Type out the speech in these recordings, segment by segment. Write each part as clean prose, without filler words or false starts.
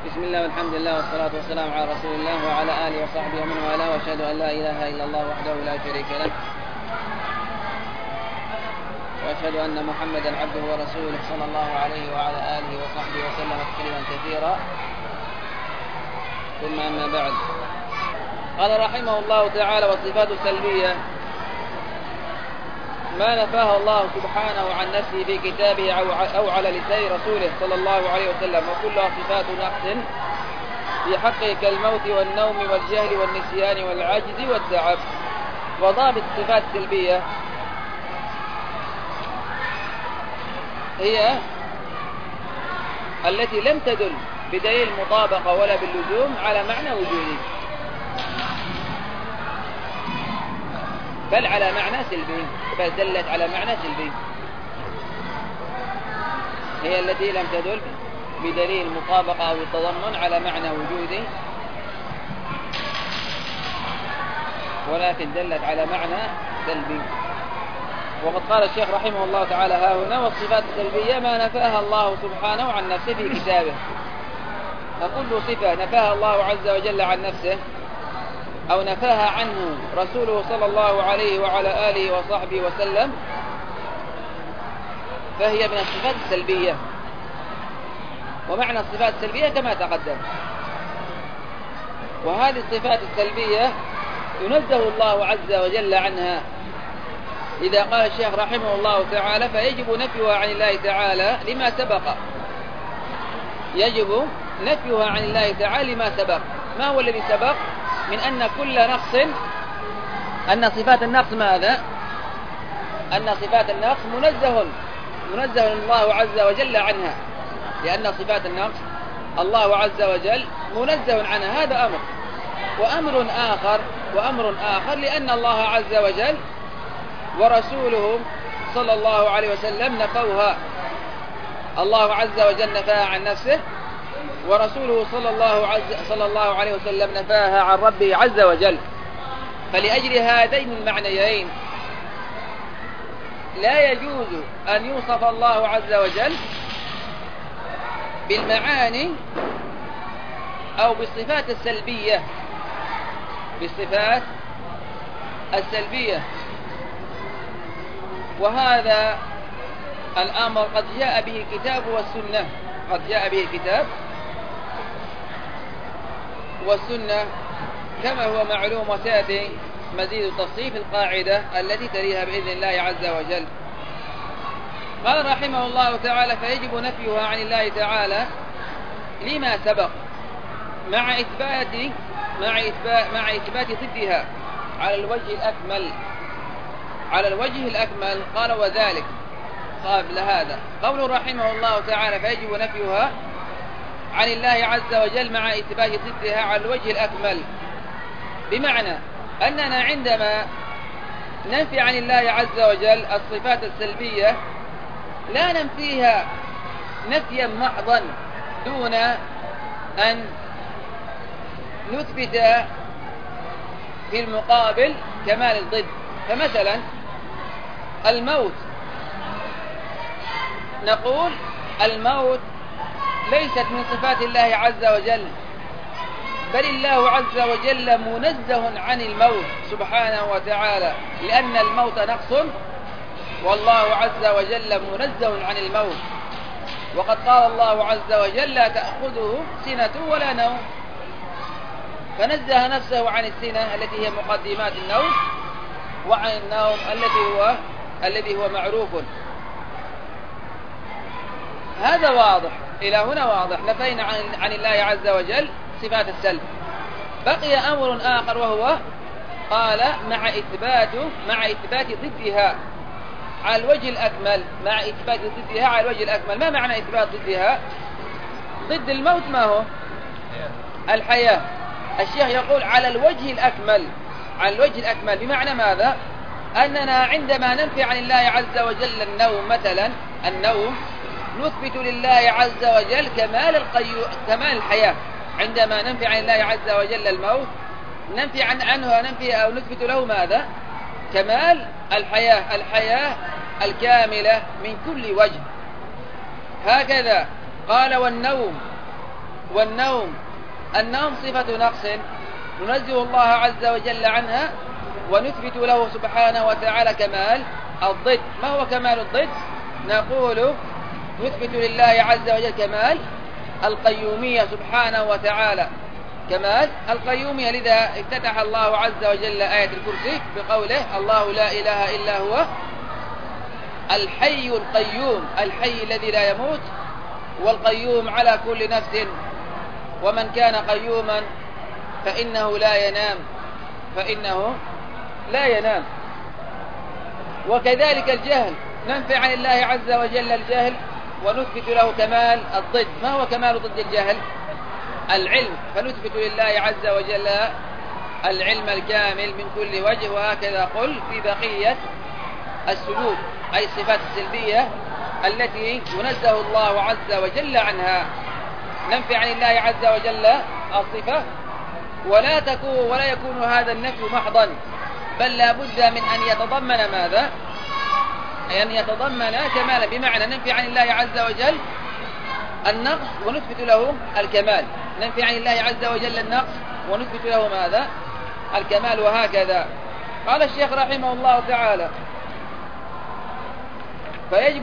بسم الله والحمد لله والصلاة والسلام على رسول الله وعلى آله وصحبه ومن والاه، وأشهد أن لا إله إلا الله وحده لا شريك له، وأشهد أن محمدا عبده ورسوله صلى الله عليه وعلى آله وصحبه وسلم تسليما كثيرا. ثم أما بعد، قال رحمه الله تعالى: والصفات السلبية ما نفاه الله سبحانه عن نفسه في كتابه أو على لسان رسوله صلى الله عليه وسلم، وكلها صفات نقص في حقه كالموت والنوم والجهل والنسيان والعجز والتعب. وضابط الصفات السلبية هي التي لم تدل بدليل المطابقة ولا باللزوم على معنى وجودي، بل على معنى سلبي، بل دلت على معنى سلبي، هي التي لم تدل بدليل المطابقة أو التضمن على معنى وجودي، ولكن دلت على معنى سلبي. وقد قال الشيخ رحمه الله تعالى ها هنا: والصفات السلبية ما نفاها الله سبحانه عن نفسه في كتابه. فكل صفة نفاها الله عز وجل عن نفسه أو نفاها عنه رسوله صلى الله عليه وعلى آله وصحبه وسلم فهي من الصفات السلبية. ومعنى الصفات السلبية كما تقدم، وهذه الصفات السلبية ينزه الله عز وجل عنها. إذا قال الشيخ رحمه الله تعالى: فيجب نفيها عن الله تعالى لما سبق. يجب نفيها عن الله تعالى لما سبق. ما هو الذي سبق؟ من أن كل نقص، أن صفات النقص ماذا؟ أن صفات النقص منزه الله عز وجل عنها، لأن صفات النقص الله عز وجل منزه عنها. هذا أمر. وأمر آخر لأن الله عز وجل ورسوله صلى الله عليه وسلم نفوها. الله عز وجل نفاها عن نفسه، ورسوله صلى الله عليه وسلم نفاها عن ربه عز وجل. فلأجل هذين المعنيين لا يجوز أن يوصف الله عز وجل بالمعاني أو بالصفات السلبية. وهذا الأمر قد جاء به الكتاب والسنة كما هو معلوم، وسيأتي مزيد تصحيح القاعدة التي تليها بإذن الله عز وجل. قال رحمه الله تعالى: فيجب نفيها عن الله تعالى لما سبق مع إثبات ضدها على الوجه الأكمل. قال: وذلك قبل هذا قول رحمه الله تعالى: فيجب نفيها عن الله عز وجل مع إثبات ضدها على الوجه الأكمل، بمعنى أننا عندما ننفي عن الله عز وجل الصفات السلبية لا ننفيها نفيا محضا دون أن نثبت في المقابل كمال الضد. فمثلا الموت، نقول الموت ليست من صفات الله عز وجل، بل الله عز وجل منزه عن الموت سبحانه وتعالى، لأن الموت نقص والله عز وجل منزه عن الموت. وقد قال الله عز وجل: لا تأخذه سنة ولا نوم، فنزه نفسه عن السنة التي هي مقدمات النوم، وعن النوم الذي هو معروف. هذا واضح، إلى هنا واضح. نفينا عن الله عز وجل صفات السلب. بقي أمر آخر، وهو قال مع إثبات ضدها على الوجه الأكمل. ما معنى إثبات ضدها؟ ضد الموت ما هو؟ الحياة. الشيخ يقول على الوجه الأكمل، بمعنى ماذا؟ أننا عندما ننفي عن الله عز وجل النوم مثلا، نثبت لله عز وجل كمال الحياة. عندما ننفي عن الله عز وجل الموت ننفي عنه أو نثبت له ماذا؟ كمال الحياة الكاملة من كل وجه. هكذا قال: والنوم والنوم. النوم صفة نقص ننزه الله عز وجل عنها، ونثبت له سبحانه وتعالى كمال الضد. ما هو كمال الضد؟ نقول نثبت لله عز وجل كمال القيومية سبحانه وتعالى، كمال القيومية. لذا افتتح الله عز وجل آية الكرسي بقوله: الله لا إله إلا هو الحي القيوم، الحي الذي لا يموت، والقيوم على كل نفس، ومن كان قيوما فإنه لا ينام. وكذلك الجهل، ننفي عن الله عز وجل الجهل ونثبت له كمال الضد. ما هو كمال ضد الجهل؟ العلم، فنثبت لله عز وجل العلم الكامل من كل وجه. وهكذا قل في بقية السلوك، أي الصفات السلبية التي ينزه الله عز وجل عنها. ننفي عن الله عز وجل الصفة، ولا يكون هذا النفي محضا، بل لا بد من أن يتضمن ماذا؟ أن يتضمن كمالا، بمعنى ننفي عن الله عز وجل النقص ونثبت له الكمال، ننفي عن الله عز وجل النقص ونثبت له ماذا؟ الكمال. وهكذا قال الشيخ رحمه الله تعالى: فيجب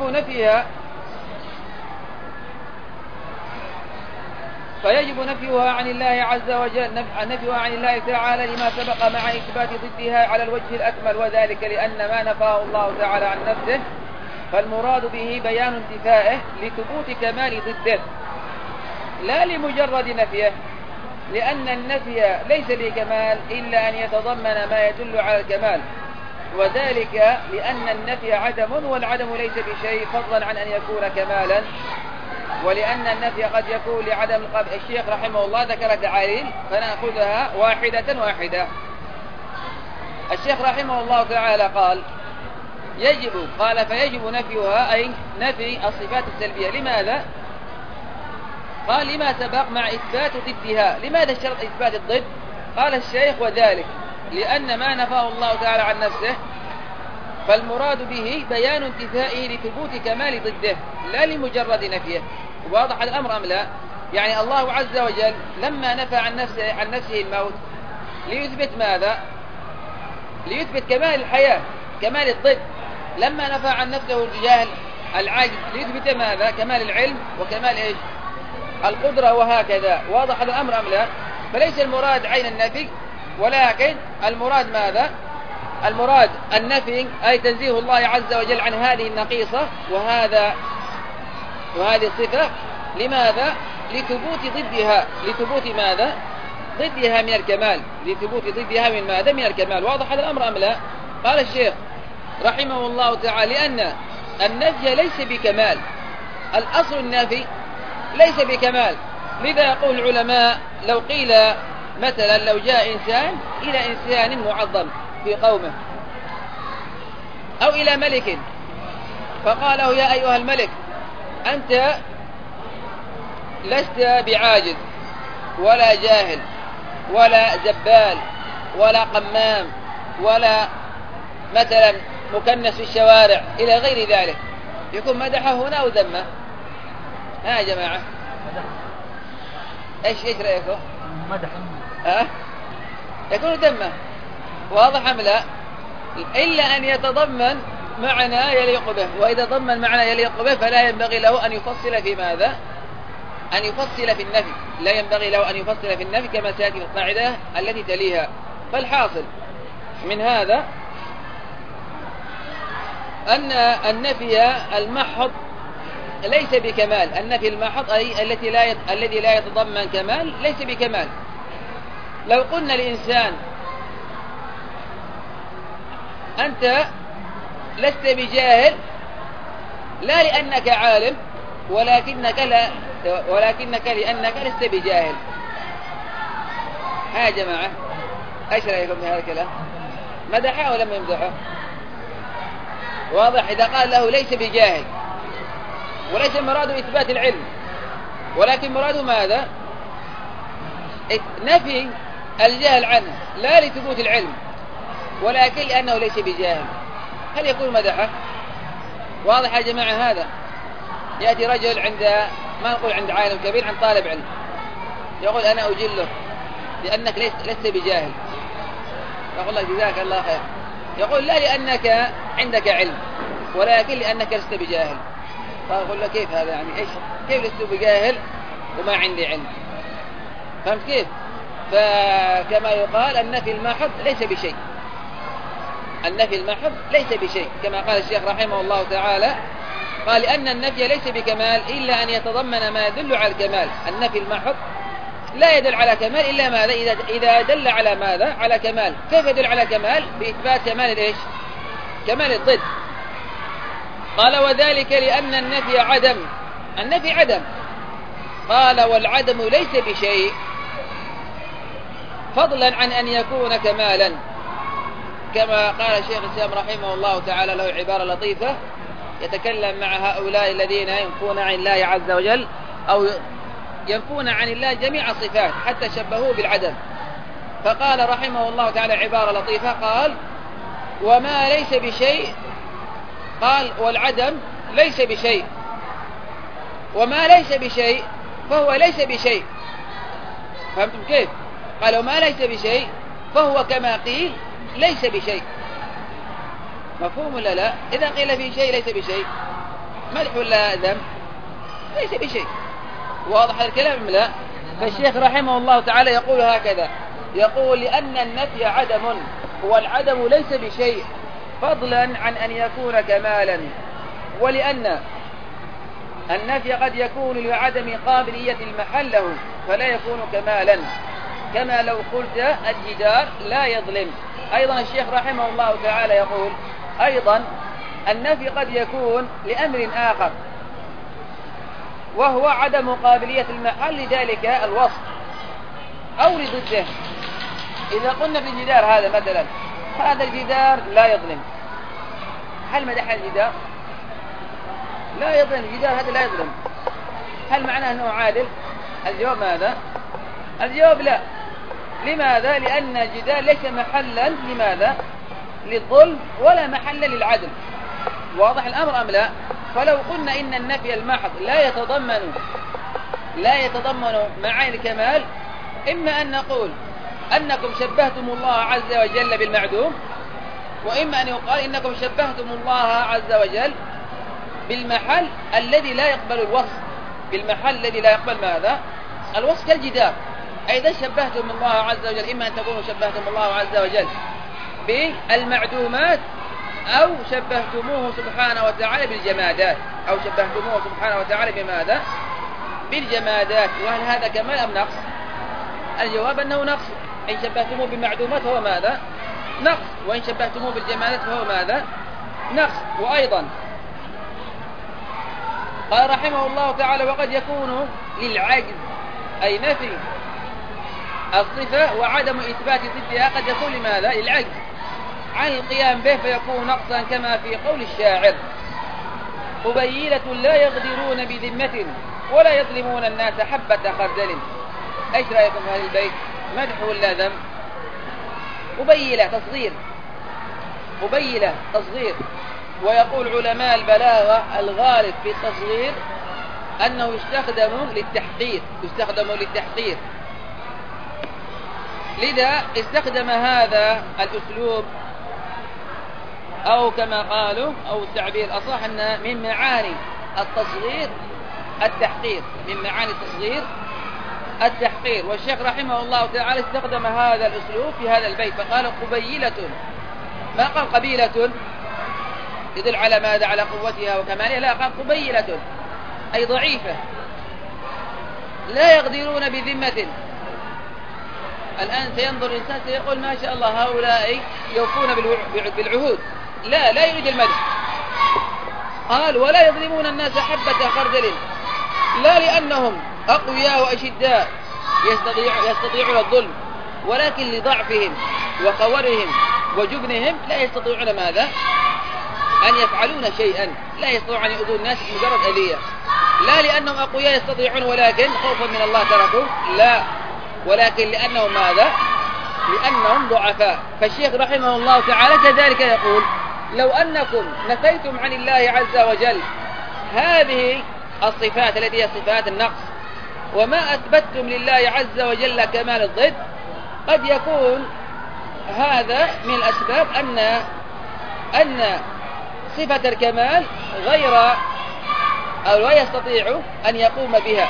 نفيها عن الله عز وجل، نفيها عن الله تعالى لما سبق مع إثبات ضدها على الوجه الأكمل، وذلك لأن ما نفاه الله تعالى عن نفسه فالمراد به بيان انتفائه لثبوت كمال ضده، لا لمجرد نفيه، لأن النفي ليس بكمال إلا أن يتضمن ما يدل على الكمال، وذلك لأن النفي عدم، والعدم ليس بشيء فضلا عن أن يكون كمالا، ولأن النفي قد يكون لعدم القبح. الشيخ رحمه الله ذكر تعاليل فنأخذها واحدة واحدة. الشيخ رحمه الله تعالى قال: فيجب نفيها، أي نفي الصفات السلبية. لماذا؟ قال: لما سبق مع إثبات ضدها. لماذا الشرط إثبات الضد؟ قال الشيخ: وذلك لأن ما نفاه الله تعالى عن نفسه فالمراد به بيان انتفائه لثبوت كمال ضده، لا لمجرد نفيه. واضح الأمر أم لا؟ يعني الله عز وجل لما نفى عن نفسه الموت ليثبت ماذا؟ ليثبت كمال الحياة، كمال الضد. لما نفى عن نفسه الجهل العجز ليثبت ماذا؟ كمال العلم وكمال إيش؟ القدرة. وهكذا. واضح الأمر أم لا؟ فليس المراد عين النفي، ولكن المراد ماذا؟ المراد النفي، أي تنزيه الله عز وجل عن هذه النقيصة وهذه الصفة. لماذا؟ لثبوت ضدها. لثبوت ماذا؟ ضدها من الكمال. لثبوت ضدها من ماذا؟ من الكمال. واضح هذا الأمر أم لا؟ قال الشيخ رحمه الله تعالى: لأن النفي ليس بكمال، الأصل النفي ليس بكمال. لذا يقول العلماء: لو قيل مثلا لو جاء إنسان إلى إنسان معظم في قومه أو إلى ملك فقال له: يا أيها الملك، أنت لست بعاجز ولا جاهل ولا زبال ولا قمام ولا مثلا مكنس في الشوارع إلى غير ذلك، يكون مدحه هنا أو ذمه؟ ها يا جماعة، ايش رأيكم؟ مدح. يكون ذمه. واضح أم لا؟ إلا أن يتضمن معنى يليق به، وإذا ضمن معنى يليق به فلا ينبغي له أن يفصل في ماذا؟ أن يفصل في النفي. لا ينبغي له أن يفصل في النفي كما سيأتي في القاعدة التي تليها. فالحاصل من هذا أن النفي المحض ليس بكمال. النفي المحض أي الذي لا يتضمن كمال ليس بكمال. لو قلنا لإنسان: أنت لست بجاهل، لا لأنك عالم، ولكنك لأنك لست بجاهل. ها يا جماعة، ايش رأيكم في هذا الكلام؟ مدحه ولم يمدحه؟ واضح. إذا قال له ليس بجاهل، وليس مراد إثبات العلم، ولكن مراده ماذا؟ نفي الجهل عنه، لا لثبوت العلم، ولكن لأنه ليس بجاهل، هل يكون مدحه؟ واضح يا جماعة. هذا يأتي رجل عند، ما نقول عند عالم كبير، عند طالب علم، يقول أنا أجلك لأنك لست بجاهل، يقول لك جزاك الله خير. يقول لا لأنك عندك علم، ولكن لأنك لست بجاهل. فأقول له كيف هذا يعني إيش؟ كيف لست بجاهل وما عندي علم؟ فهمت كيف؟ فكما يقال النفي المحض ليس بشيء، النفي المحض ليس بشيء، كما قال الشيخ رحمه الله تعالى، قال لأن النفي ليس بكمال إلا أن يتضمن ما يدل على الكمال. النفي المحض لا يدل على كمال إلا ماذا؟ إذا دل على ماذا؟ على كمال. كيف يدل على كمال؟ بإثبات كمال إيش؟ كمال الضد. قال وذلك لأن النفي عدم، النفي عدم. قال والعدم ليس بشيء فضلا عن أن يكون كمالا، كما قال الشيخ الإسلام رحمه الله تعالى له عبارة لطيفة يتكلم مع هؤلاء الذين ينفون عن الله عز وجل أو ينفون عن الله جميع الصفات حتى شبهوه بالعدم. فقال رحمه الله تعالى عبارة لطيفة، قال وما ليس بشيء، قال والعدم ليس بشيء، وما ليس بشيء فهو ليس بشيء. فهمتم كيف؟ قال وما ليس بشيء فهو كما قيل ليس بشيء. مفهوم ولا لا؟ إذا قيل في شيء ليس بشيء مدح ولا ذم؟ ليس بشيء. واضح الكلام لا؟ فالشيخ رحمه الله تعالى يقول هكذا، يقول لأن النفي عدم والعدم ليس بشيء فضلا عن أن يكون كمالا، ولأن النفي قد يكون لعدم قابلية المحل له فلا يكون كمالا، كما لو قلت الجدار لا يظلم. أيضا الشيخ رحمه الله تعالى يقول أيضا النفي قد يكون لأمر آخر وهو عدم قابلية المحل لذلك الوصف أو لضده. إذا قلنا في الجدار هذا مثلا هذا الجدار لا يظلم، هل مدح الجدار؟ لا يظلم، الجدار هذا لا يظلم، هل معناه أنه عادل؟ الجواب ماذا؟ الجواب لا. لماذا؟ لأن الجدار ليس محلا لماذا؟ للظلم ولا محل للعدل. واضح الأمر أم لا؟ فلو قلنا إن النفي المحض لا يتضمن معاني الكمال، إما أن نقول أنكم شبهتم الله عز وجل بالمعدوم، وإما أن يقال إنكم شبهتم الله عز وجل بالمحل الذي لا يقبل الوصف، بالمحل الذي لا يقبل ماذا؟ الوصف كالجدار. أيضا شبهتم الله عز وجل، إما أن تكونوا شبهتم الله عز وجل بالمعدومات أو شبهتموه سبحانه وتعالى بالجمادات، أو شبهتموه سبحانه وتعالى بماذا؟ بالجمادات. وهل هذا كمال أم نقص؟ الجواب أنه نقص. إن شبهتموه بالمعدومات فهو ماذا؟ نقص. وإن شبهتموه بالجمادات فهو ماذا؟ نقص. وأيضا قال رحمه الله تعالى وقد يكون للعجز، أي نفي الصفة وعدم إثبات ضدها قد يكون لماذا؟ للعجز عن القيام به فيكون نقصا، كما في قول الشاعر قبيلة لا يغدرون بذمة ولا يظلمون الناس حبة خردل. ايش رأيكم في هذا البيت؟ مدح ولا ذم؟ قبيلة تصغير، قبيلة تصغير. ويقول علماء البلاغة الغالب في التصغير أنه يستخدم للتحقير، لذا استخدم هذا الأسلوب، أو كما قالوا أو التعبير الأصح أن من معاني التصغير التحقير، من معاني التصغير التحقير. والشيخ رحمه الله تعالى استخدم هذا الأسلوب في هذا البيت فقال قبيلة، ما قال قبيلة يدل على ماذا؟ على قوتها وكمالها، لا، قال قبيلة أي ضعيفة لا يغدرون بذمة. الآن سينظر الإنسان سيقول ما شاء الله هؤلاء يوفون بالعهود، لا يريد المدح. قال ولا يظلمون الناس حبة خردل، لا لأنهم أقوياء وأشداء يستطيعون الظلم، ولكن لضعفهم وخورهم وجبنهم لا يستطيعون ماذا؟ أن يفعلون شيئا، لا يستطيعون أن يؤذون الناس مجرد أذية. لا لأنهم أقوياء يستطيعون ولكن خوفا من الله تركوا، لا، ولكن لأنهم ماذا؟ لأنهم ضعفاء. فالشيخ رحمه الله تعالى كذلك يقول لو أنكم نفيتم عن الله عز وجل هذه الصفات التي هي صفات النقص وما أثبتتم لله عز وجل كمال الضد، قد يكون هذا من الأسباب أن صفة الكمال غير أو لا يستطيع أن يقوم بها،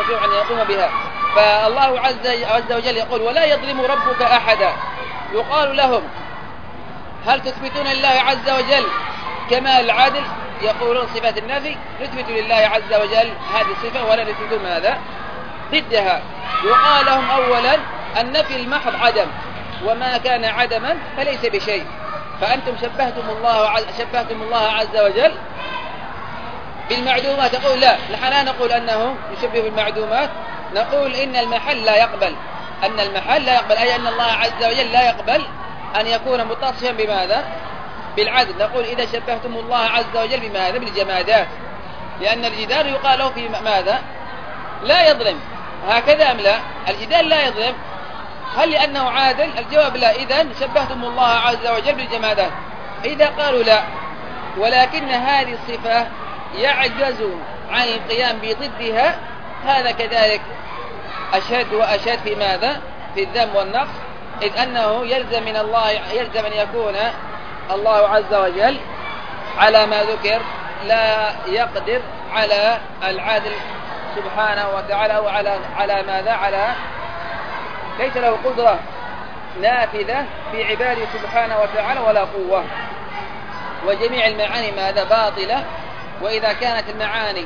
فالله عز وجل يقول ولا يظلم ربك أحدا. يقال لهم هل تثبتون لله عز وجل كمال العدل؟ يقولون صفة النفي نثبت لله عز وجل هذه الصفة ولا نثبت ماذا ضدها. يقال لهم أولا النفي المحض عدم، وما كان عدما فليس بشيء، فأنتم شبهتم الله عز وجل بالمعدومات. تقول لا، نحن لا نقول أنه يشبه بالمعدومات، نقول إن المحل لا يقبل، أي أن الله عز وجل لا يقبل أن يكون متصفا بماذا؟ بالعدل. نقول إذا شبهتم الله عز وجل بماذا؟ بالجمادات، لأن الجدار يقال له في ماذا؟ لا يظلم، هكذا أم لا؟ الجدال لا يظلم، هل لأنه عادل؟ الجواب لا. إذن شبهتم الله عز وجل بالجمادات. إذا قالوا لا، ولكن هذه الصفة يعجز عن القيام بضدها، هذا كذلك أشد وأشد في ماذا؟ في الذم والنقص، إذ أنه يلزم أن يكون الله عز وجل على ما ذكر لا يقدر على العدل سبحانه وتعالى، أو على ماذا؟ ليس له قدرة نافذة في عباده سبحانه وتعالى ولا قوة. وجميع المعاني ماذا؟ باطلة. وإذا كانت المعاني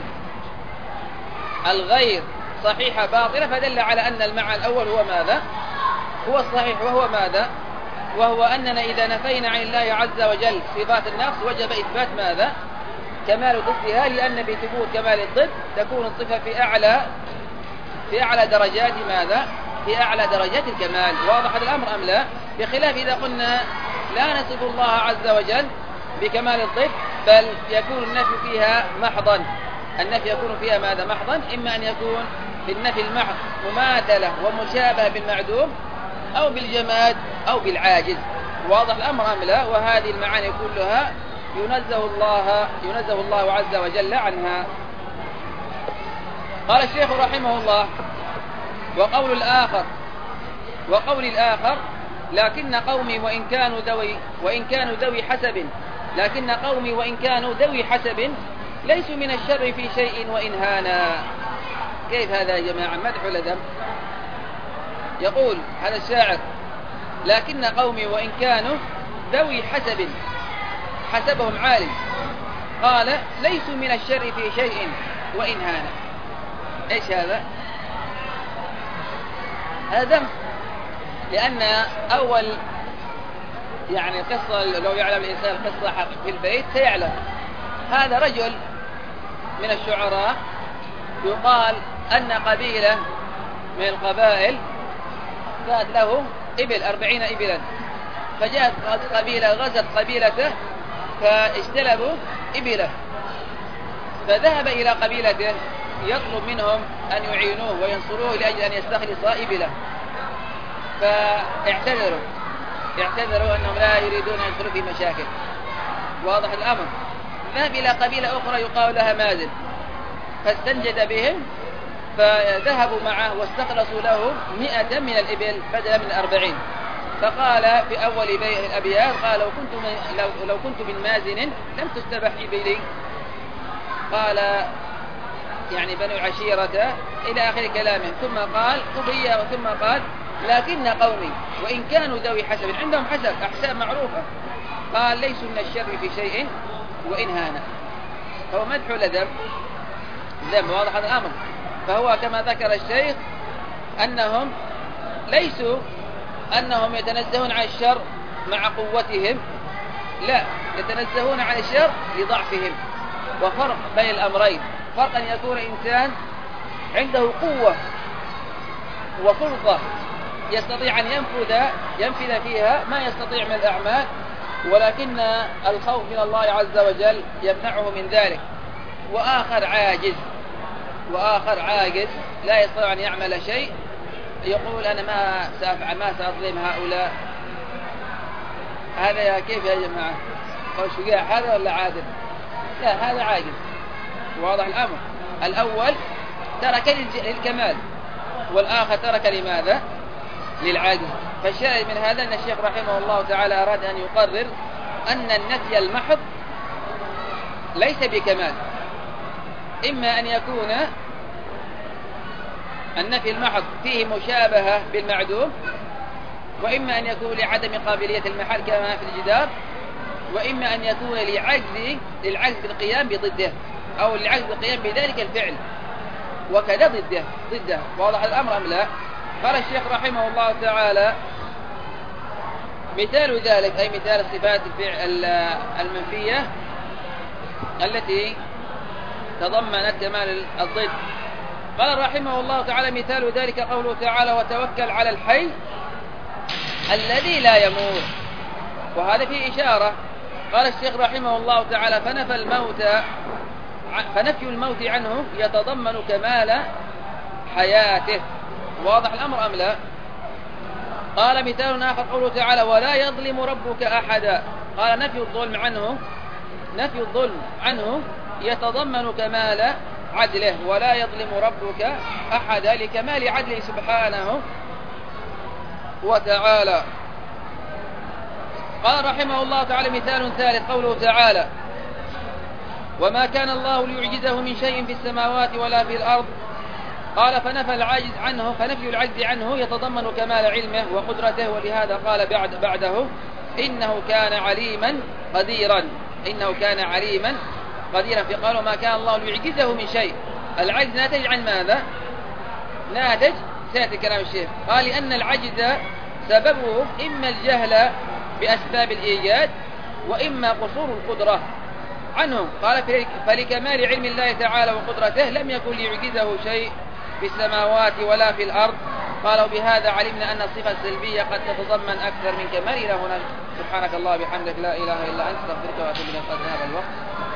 الغير صحيحة باطلة، فدل على أن المعنى الأول هو ماذا؟ هو الصحيح، وهو ماذا؟ وهو أننا إذا نفينا عن الله عز وجل صفات النقص وجب إثبات ماذا؟ كمال ضدها، لأن بثبوت كمال الضد تكون الصفة في أعلى درجات ماذا؟ في أعلى درجات الكمال. واضح هذا الأمر أم لا؟ بخلاف إذا قلنا لا نصف الله عز وجل بكمال الضد، بل يكون النفي فيها محضا. النفي يكون فيها ماذا؟ محضا، إما أن يكون في النفي المحض مماثلة ومشابهة بالمعدوم، أو بالجماد، أو بالعاجز. واضح الأمر أم لا؟ وهذه المعاني كلها ينزه الله عز وجل عنها. قال الشيخ رحمه الله: وقول الآخر لكن قومي وإن كانوا ذوي حسب ليسوا من الشر في شيء وإن هانا. كيف هذا يا جماعة؟ مدح ولا ذم؟ يقول هذا الشاعر: لكن قومي وإن كانوا ذوي حسب، حسبهم عالي، قال ليسوا من الشر في شيء وإن هانا. إيش هذا؟ هذا ذم، لأن أول قصة لو يعلم الإنسان قصة في البيت سيعلم. هذا رجل من الشعراء، يقال أن قبيلة من القبائل كانت له إبل 40 إبلا، فجاءت قبيلة غزت قبيلته فاجتلبوا إبله، فذهب إلى قبيلته يطلب منهم أن يعينوه وينصروه لأجل أن يستخلص إبله، فاعتذروا أنهم لا يريدون أن يدخلوا في مشاكل. واضح الأمر. ذهب إلى قبيلة أخرى يقال لها مازن، فاستنجد بهم، فذهبوا معه واستخلصوا له 100 من الإبل بدلا من 40. فقال في أول الأبيات: قال لو كنت من مازن لم تستبح إبلي، قال بنو عشيرة إلى آخر كلامه. ثم قال لكن قومي وإن كانوا ذوي حسب، عندهم أحساب معروفة، قال ليسوا من الشر في شيء وإن هانا. فهو مدح ولا ذم؟ ذم. واضح هذا الأمر. فهو كما ذكر الشيخ أنهم ليسوا أنهم يتنزهون عن الشر مع قوتهم، لا، يتنزهون عن الشر لضعفهم. وفرق بين الأمرين، فرق أن يكون إنسان عنده قوة وسلطة يستطيع أن ينفذ فيها ما يستطيع من الأعمال، ولكن الخوف من الله عز وجل يمنعه من ذلك. وآخر عاجز لا يستطيع أن يعمل شيء، يقول أنا ما سأظلم هؤلاء. هذا كيف يا جماعة؟ هو شجاع هذا ولا عادل؟ لا، هذا عاجز. واضح الأمر. الأول ترك للكمال، والآخر ترك لماذا؟ للعجز. فالشاهد من هذا أن الشيخ رحمه الله تعالى أراد أن يقرر أن النفي المحض ليس بكمال، إما أن يكون النفي المحض فيه مشابهة بالمعدوم، وإما أن يكون لعدم قابلية المحل كما في الجدار، وإما أن يكون للعجز بالقيام بضده، أو للعجز بالقيام بذلك الفعل، وكذا ضده. واضح الأمر أم لا؟ قال الشيخ رحمه الله تعالى: مثال ذلك، أي مثال الصفات المنفية التي تضمنت كمال الضد. قال رحمه الله تعالى: مثال ذلك قوله تعالى: وتوكل على الحي الذي لا يموت. وهذا فيه إشارة. قال الشيخ رحمه الله تعالى: فنفي الموت عنه يتضمن كمال حياته. واضح الأمر أم لا؟ قال مثال آخر قوله تعالى: ولا يظلم ربك أحدا. قال نفي الظلم عنه يتضمن كمال عدله، ولا يظلم ربك أحدا لكمال عدله سبحانه وتعالى. قال رحمه الله تعالى: مثال ثالث قوله تعالى: وما كان الله ليعجزه من شيء في السماوات ولا في الأرض. قال فنفي العجز عنه يتضمن كمال علمه وقدرته، ولهذا قال بعده: إنه كان عليما قديرا. في قال وما كان الله ليعجزه من شيء. العجز ناتج عن ماذا؟ سيأتي كلام الشيخ. قال لأن العجز سببه إما الجهل بأسباب الإيجاد، وإما قصور القدرة عنه. قال فلكمال علم الله تعالى وقدرته لم يكن ليعجزه شيء في السماوات ولا في الأرض. قالوا بهذا علمنا أن الصفة السلبية قد تتضمن أكثر من كمال. إلى هنا سبحانك الله وبحمدك لا إله إلا أنت، استغفرك وأتوب إليك. قد هذا الوقت.